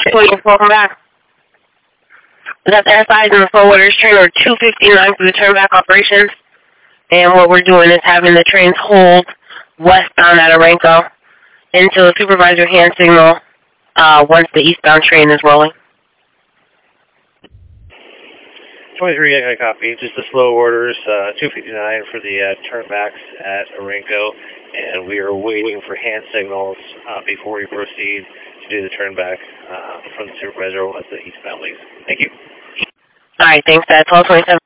Welcome back. We got the SIs and the full orders train are 259 for the turnback operations. And what we're doing is having the trains hold westbound at Aranco until the supervisor hand signal once the eastbound train is rolling. 23, I got a copy. Just the slow orders, 259 for the turnbacks at Aranco, and we are waiting for hand signals before we proceed to do the turnback from the supervisor with the eastbound leads. Thank you. All right, thanks. That's 1227.